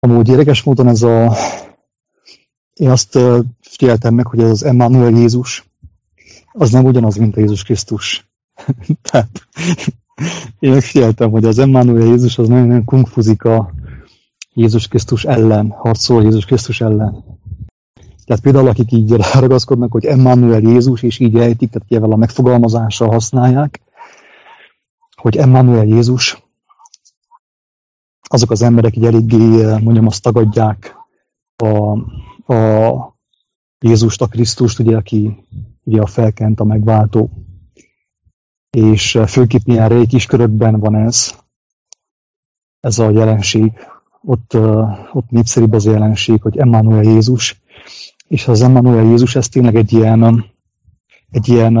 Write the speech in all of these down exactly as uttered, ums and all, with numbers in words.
Amúgy érdekes módon ez a... Én azt figyeltem meg, hogy ez az Emmanuel Jézus, az nem ugyanaz, mint a Jézus Krisztus. Tehát én megfigyeltem, hogy az Emmanuel Jézus az nagyon kungfuzik a Jézus Krisztus ellen, harcol Jézus Krisztus ellen. Tehát például akik így ragaszkodnak, hogy Emmanuel Jézus, és így ejtik, tehát ezzel a megfogalmazással használják, hogy Emmanuel Jézus, azok az emberek így eléggé, mondjam, azt tagadják a, a Jézust, a Krisztust, ugye, aki ugye a felkent, a megváltó. És főképp ilyen régi kiskörökben van ez, ez a jelenség. Ott, ott népszerűbb az a jelenség, hogy Emmanuel Jézus. És az Emmanuel Jézus, ez tényleg egy ilyen, egy ilyen,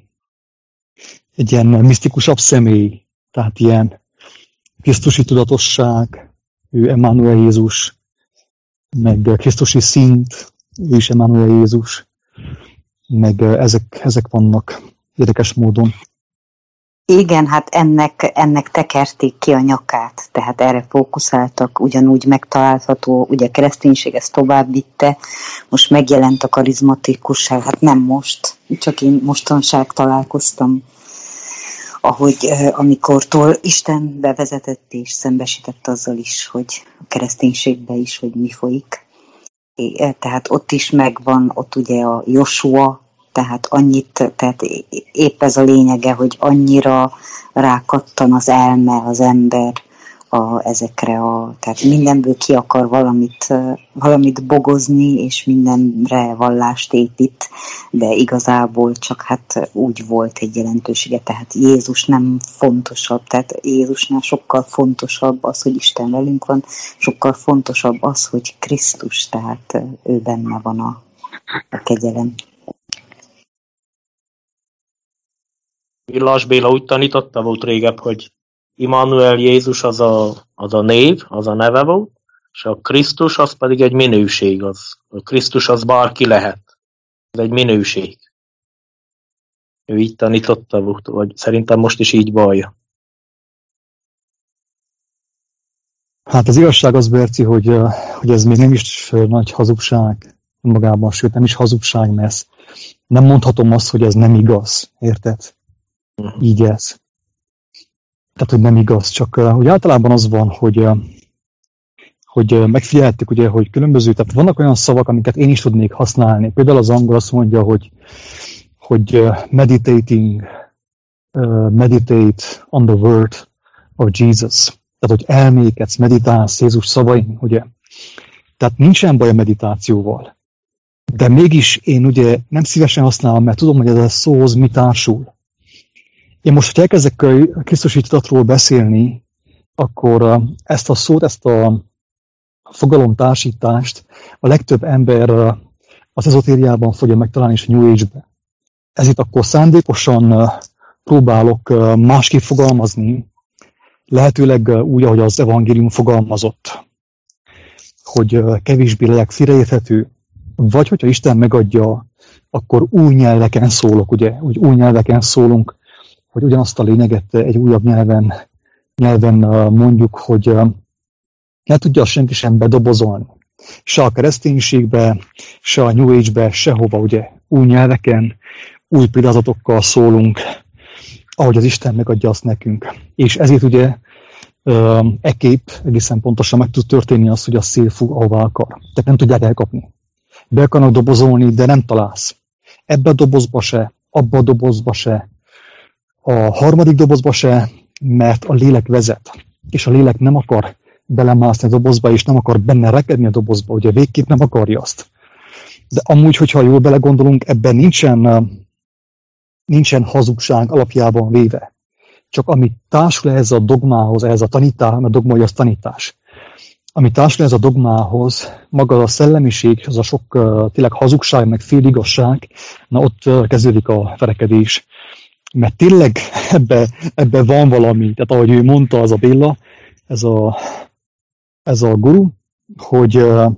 egy ilyen misztikusabb személy. Tehát ilyen krisztusi tudatosság, ő Emmanuel Jézus, meg krisztusi szint, ő is Emmanuel Jézus, meg ezek, ezek vannak érdekes módon. Igen, hát ennek, ennek tekerték ki a nyakát, tehát erre fókuszáltak, ugyanúgy megtalálható, ugye a kereszténység ezt tovább vitte, most megjelent a karizmatikusság, hát nem most, csak én mostanság találkoztam, ahogy amikortól Isten bevezetett és szembesített azzal is, hogy a kereszténységben is, hogy mi folyik. Tehát ott is megvan, ott ugye a Josua, tehát annyit, tehát épp ez a lényege, hogy annyira rákattan az elme, az ember a, ezekre a, tehát mindenből ki akar valamit, valamit bogozni, és mindenre vallást épít, de igazából csak hát úgy volt egy jelentősége, tehát Jézus nem fontosabb, tehát Jézusnál sokkal fontosabb az, hogy Isten velünk van, sokkal fontosabb az, hogy Krisztus, tehát ő benne van a, a kegyelem. Villás Béla úgy tanította volt régebb, hogy Immanuel Jézus az a, az a név, az a neve volt, és a Krisztus az pedig egy minőség. Az. A Krisztus az bárki lehet. Ez egy minőség. Ő így tanította volt, vagy szerintem most is így vallja. Hát az igazság az, Berci, hogy, hogy ez még nem is nagy hazugság magában, sőt nem is hazugság, mert nem mondhatom azt, hogy ez nem igaz, érted? Uh-huh. Így ez. Tehát, hogy nem igaz, csak hogy általában az van, hogy, hogy megfigyeltük, ugye, hogy különböző, tehát vannak olyan szavak, amiket én is tudnék használni. Például az angol azt mondja, hogy, hogy meditating, uh, meditate on the word of Jesus. Tehát, hogy elmékedsz, meditálsz Jézus szavain, ugye. Tehát nincsen baj a meditációval. De mégis én ugye nem szívesen használom, mert tudom, hogy ez a szóhoz mi társul. Én most, hogy elkezdek a krisztusi tudatról beszélni, akkor ezt a szót, ezt a fogalomtársítást a legtöbb ember az ezotériában fogja megtalálni, és a New Age-be. Ezért akkor szándékosan próbálok másképp fogalmazni, lehetőleg úgy, ahogy az evangélium fogalmazott, hogy kevésbé legyek félreérthető, vagy hogyha Isten megadja, akkor új nyelveken szólok, ugye, úgy új nyelveken szólunk, hogy ugyanazt a lényeget egy újabb nyelven, nyelven mondjuk, hogy ne tudja senki sem bedobozolni. Se a kereszténységbe, se a New Age-be, sehova, ugye, új nyelveken, új példázatokkal szólunk, ahogy az Isten megadja azt nekünk. És ezért ugye ekképp egészen pontosan meg tud történni az, hogy a szél fúj, ahová akar. Tehát nem tudják elkapni. Be akarnak dobozolni, de nem találsz. Ebbe a dobozba se, abba a dobozba se, a harmadik dobozba se, mert a lélek vezet. És a lélek nem akar belemászni a dobozba, és nem akar benne rekedni a dobozba, ugye végképp nem akarja azt. De amúgy, hogyha jól belegondolunk, ebben nincsen, nincsen hazugság alapjában véve. Csak ami társul ehhez a dogmához, ehhez a tanítás, a dogma, hogy az tanítás. Ami társul ehhez a dogmához, maga a szellemiség, az a sok tényleg hazugság, meg féligazság, na ott kezdődik a verekedés. Mert tényleg ebbe, ebbe van valami, tehát ahogy ő mondta, az a Béla, ez a, ez a guru, hogy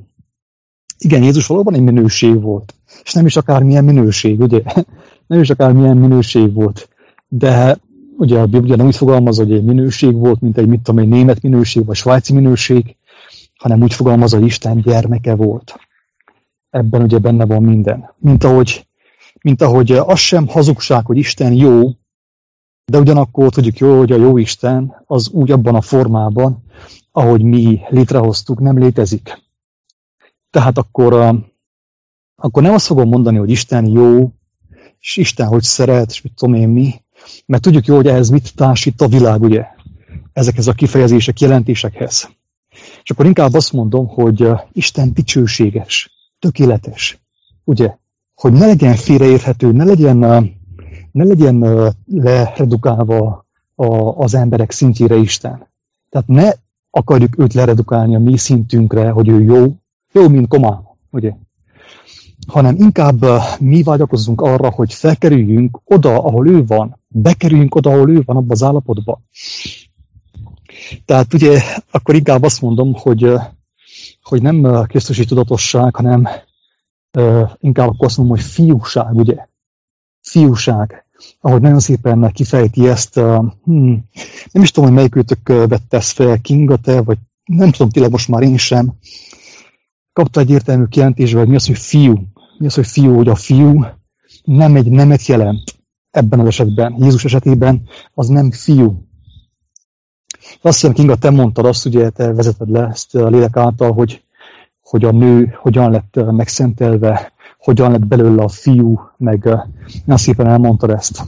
igen, Jézus valóban egy minőség volt, és nem is akármilyen minőség, ugye? Nem is akármilyen minőség volt, de ugye a Biblia nem úgy fogalmaz, hogy egy minőség volt, mint egy, mit tudom, egy német minőség, vagy svájci minőség, hanem úgy fogalmaz, hogy Isten gyermeke volt. Ebben ugye benne van minden. Mint ahogy, mint ahogy az sem hazugság, hogy Isten jó, de ugyanakkor tudjuk jó, hogy a jó Isten az úgy abban a formában, ahogy mi létrehoztuk, nem létezik. Tehát akkor, akkor nem azt fogom mondani, hogy Isten jó, és Isten hogy szeret, és mit tudom én mi, mert tudjuk jó, hogy ehhez mit társít a világ, ugye, ezekhez a kifejezések, jelentésekhez. És akkor inkább azt mondom, hogy Isten dicsőséges, tökéletes, ugye, hogy ne legyen félreérthető, ne legyen, ne legyen leredukálva az emberek szintjére Isten. Tehát ne akarjuk őt leredukálni a mi szintünkre, hogy ő jó, jó, mint komán, ugye? Hanem inkább mi vágyakozzunk arra, hogy felkerüljünk oda, ahol ő van, bekerüljünk oda, ahol ő van, abba az állapotba. Tehát ugye akkor inkább azt mondom, hogy, hogy nem krisztusi tudatosság, hanem inkább akkor azt mondom, hogy fiúság, ugye? Fiúság. Ahogy nagyon szépen kifejti ezt, hmm, nem is tudom, hogy melyikőtök vette ezt fel, Kinga, te, vagy nem tudom, tényleg most már én sem. Kapta egy értelmű kijelentésbe, hogy mi az, hogy fiú. Mi az, hogy fiú, hogy a fiú nem egy nemet jelent ebben az esetben. Jézus esetében az nem fiú. Azt hiszem, Kinga, te mondtad azt, ugye, te vezeted le ezt a lélek által, hogy, hogy a nő hogyan lett megszentelve, hogyan lett belőle a fiú, meg nagyon szépen elmondtad ezt.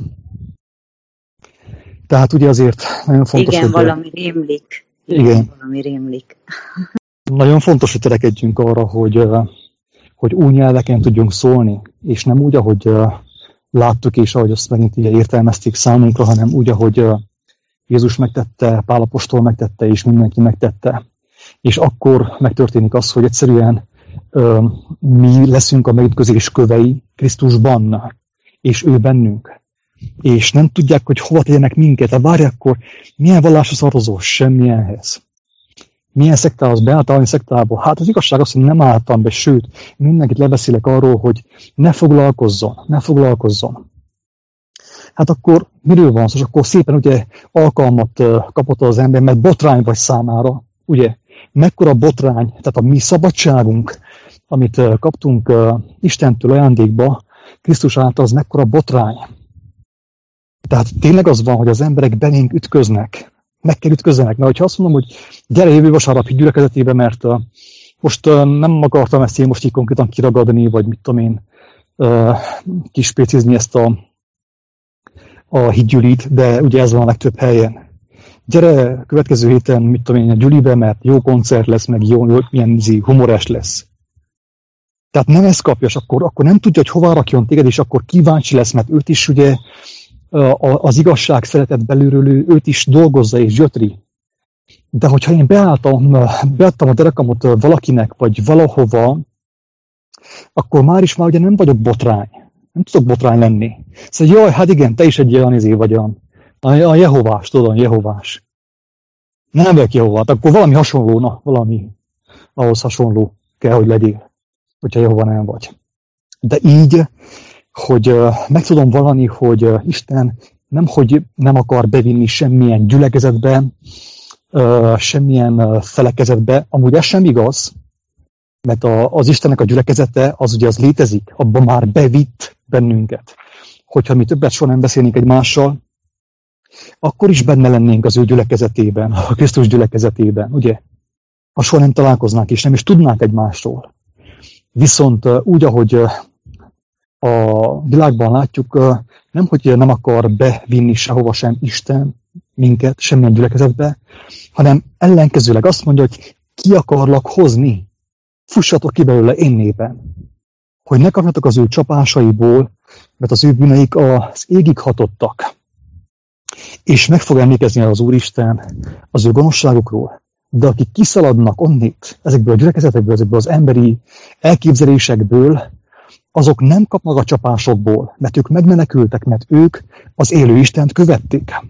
Tehát ugye azért nagyon fontos, igen, hogy... valami rémlik. Igen, igen, valami rémlik. Nagyon fontos, hogy törekedjünk arra, hogy, hogy új nyelveken tudjunk szólni, és nem úgy, ahogy láttuk, és ahogy azt megint így értelmezték számunkra, hanem úgy, ahogy Jézus megtette, Pál apostol megtette, és mindenki megtette. És akkor megtörténik az, hogy egyszerűen mi leszünk a megütközés kövei Krisztusban, és ő bennünk. És nem tudják, hogy hova tegyenek minket. Ha várják, akkor milyen valláshoz tartozó? Semmilyenhez. Milyen szektához? Beálltálni szektába? Hát az igazság az, hogy nem álltam be, sőt, mindenkit lebeszélek arról, hogy ne foglalkozzon, ne foglalkozzon. Hát akkor miről van szó? Akkor szépen ugye alkalmat kapott az ember, mert botrány vagy számára, ugye? Mekkora botrány, tehát a mi szabadságunk, amit kaptunk Istentől ajándékba, Krisztus által, az mekkora botrány. Tehát tényleg az van, hogy az emberek belénk ütköznek, meg kell ütközzenek. Mert hogyha azt mondom, hogy gyere jövő vasárnap híd gyülekezetébe, mert uh, most uh, nem akartam ezt én most így konkrétan kiragadni, vagy mit tudom én, uh, kispécizni ezt a, a hídgyülit, de ugye ez van a legtöbb helyen. Gyere következő héten, mit tudom én, a gyülibe, mert jó koncert lesz, meg jó, jó milyen humorás lesz. Tehát nem ezt kapja, és akkor, akkor nem tudja, hogy hova rakjon téged, és akkor kíváncsi lesz, mert őt is ugye az igazság szeretet belülről, őt is dolgozza és gyötri. De hogyha én beálltam, beadtam a derekamot valakinek, vagy valahova, akkor már is már ugye nem vagyok botrány. Nem tudok botrány lenni. Szóval jaj, hát igen, te is egy olyan izé vagy olyan. A Jehovás, tudod, a Jehovás. Nem vagyok Jehovát, akkor valami hasonló, na, valami ahhoz hasonló kell, hogy legyél, hogyha Jehova nem vagy. De így, hogy meg tudom vallani, hogy Isten nem, hogy nem akar bevinni semmilyen gyülekezetbe, semmilyen felekezetbe, amúgy ez sem igaz, mert az Istennek a gyülekezete, az ugye az létezik, abban már bevitt bennünket. Hogyha mi többet soha nem beszélnénk egymással, akkor is benne lennénk az ő gyülekezetében, a Krisztus gyülekezetében, ugye? Ha soha nem találkoznánk, és nem is tudnánk egymásról. Viszont úgy, ahogy a világban látjuk, nem, hogy nem akar bevinni sehova sem Isten minket, semmilyen gyülekezetbe, hanem ellenkezőleg azt mondja, hogy ki akarlak hozni, fussatok ki belőle én néven. Hogy ne kapjatok az ő csapásaiból, mert az ő bűneik az égig hatottak. És meg fog emlékezni az Úristen az ő gonoszságukról. De akik kiszaladnak onnét, ezekből a gyülekezetekből, ezekből az emberi elképzelésekből, azok nem kapnak a csapásokból, mert ők megmenekültek, mert ők az élő Istent követték.